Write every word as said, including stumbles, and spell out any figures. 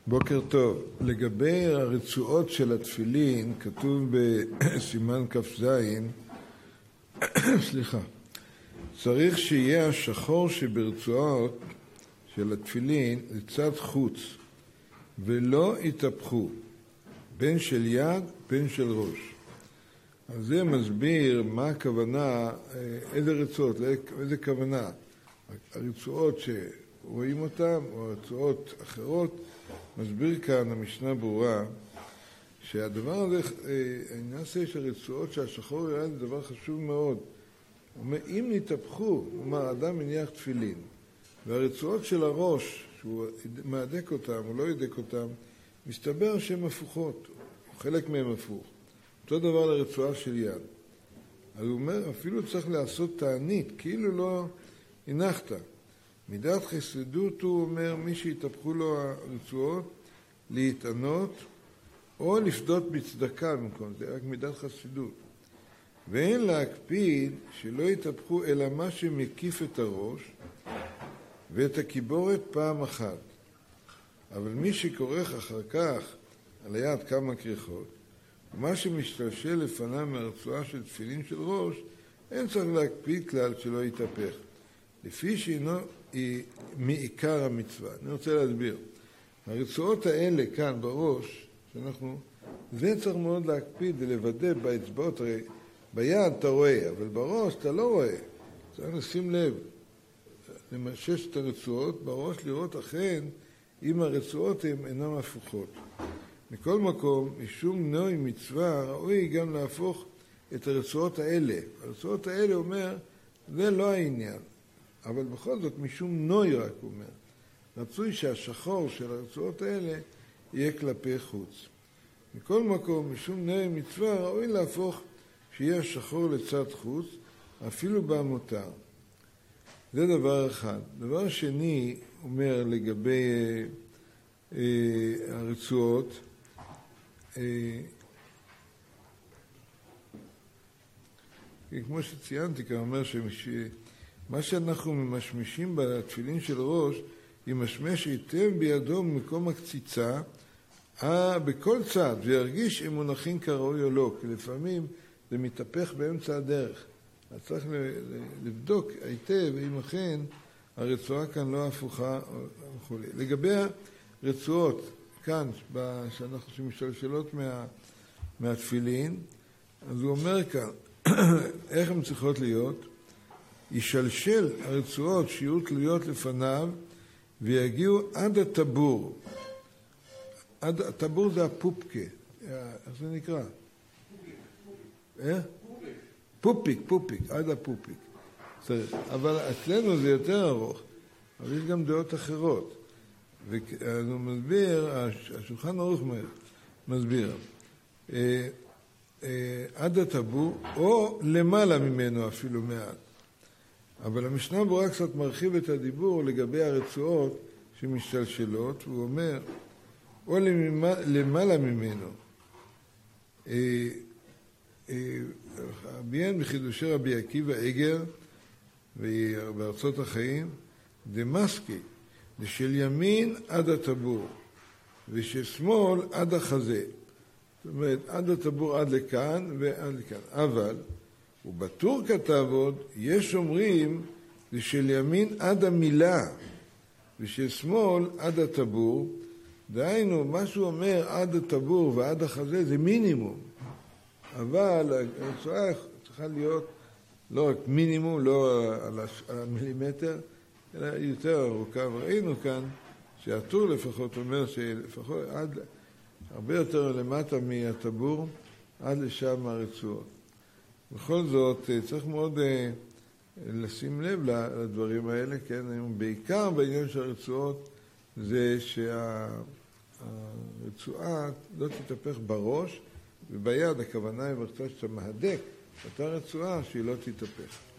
בוקר טוב. לגבי הרצועות של התפילין, כתוב בסימן כ"ז, סליחה, צריך שיהיה השחור שברצועות של התפילין לצד חוץ, ולא יתהפכו, בין של יד, בין של ראש. אז זה מסביר מה הכוונה, איזה רצועות, איזה כוונה. הרצועות שרואים אותן, או הרצועות אחרות, מסביר כאן המשנה ברורה, שהדבר הזה, העניין הזה של הרצועות שהשחור ירד זה דבר חשוב מאוד. הוא אומר, אם נתהפכו, כלומר, אדם מניח תפילין, והרצועות של הראש, שהוא מעדק אותם, הוא לא ידק אותם, מסתבר שהן הפוכות, חלק מהן הפוך. אותו דבר לרצועה של יד. אז הוא אומר, אפילו צריך לעשות תענית, כאילו לא הנחת. מידת חסידות הוא אומר, מי שהתהפכו לו הרצועות, להתענות, או לפדות בצדקה במקום, זה רק מידת חסידות. ואין להקפיד שלא יתהפכו אלא מה שמקיף את הראש, ואת הקיבורת פעם אחת. אבל מי שכורך אחר כך על היד כמה כריכות, ומה שמשתלשל לפניו מהרצועה של תפילין של ראש, אין צריך להקפיד כלל שלא יתהפך. לפי שאינו היא מעיקר המצווה. אני רוצה להסביר. הרצועות האלה כאן בראש, שאנחנו, זה צריך מאוד להקפיד ולוודא באצבעות, הרי ביד אתה רואה, אבל בראש אתה לא רואה. צריך לשים לב, למשש את הרצועות, בראש לראות אכן אם הרצועות הן אינן הפוכות. מכל מקום, משום נוי מצווה, ראוי גם להפוך את הרצועות האלה. הרצועות האלה אומר, זה לא העניין. אבל בכל זאת, משום נוי רק אומר, רצוי שהשחור של הרצועות האלה יהיה כלפי חוץ. מכל מקום, משום נוי מצווה, ראוי להפוך שיהיה שחור לצד חוץ, אפילו במותר. זה דבר אחד. דבר שני, אומר לגבי אה, אה, הרצועות, אה, כמו שציינתי, כאן אומר שמש... מה שאנחנו ממשמשים בתפילין של ראש, ימשמש היטב בידו במקום הקציצה, בכל צד, וירגיש אם מונחים כראוי או לא, כי לפעמים זה מתהפך באמצע הדרך. אז צריך לבדוק היטב אם אכן הרצועה כאן לא הפוכה וכו'. לגבי הרצועות, כאן, שאנחנו שמשתלשלות מה, מהתפילין, אז הוא אומר כאן, איך הן צריכות להיות? ישלשל הרצועות שיהיו תלויות לפניו ויגיעו עד הטבור. עד, הטבור זה הפופקה. איך זה נקרא? אה? פופיק, פופיק, עד הפופיק. צריך. אבל אצלנו זה יותר ארוך, אבל יש גם דעות אחרות. והוא מסביר, השולחן ערוך מסביר, אה, אה, עד הטבור או למעלה ממנו אפילו מעט. אבל המשנה ברורה קצת מרחיב את הדיבור לגבי הרצועות שמשתלשלות, והוא אומר, או למעלה ממנו. הביאן בחידושי רבי עקיבא איגר בארצות החיים, דמסקי, של ימין עד הטבור, ושל שמאל עד החזה. זאת אומרת, עד הטבור עד לכאן ועד לכאן. אבל ובטור כתב עוד, יש אומרים, זה של ימין עד המילה, ושל שמאל עד הטבור. דהיינו, מה שהוא אומר עד הטבור ועד החזה זה מינימום. אבל הרצועה צריכה להיות לא רק מינימום, לא על המילימטר, אלא יותר ארוכה. וראינו כאן שהטור לפחות אומר שלפחות עד, הרבה יותר למטה מהטבור, עד לשם הרצועות. בכל זאת, צריך מאוד לשים לב לדברים האלה, כן? בעיקר בעניין של הרצועות, זה שהרצועה לא תתהפך בראש, וביד הכוונה היא ברצועה שאתה מהדק, אותה רצועה שהיא לא תתהפך.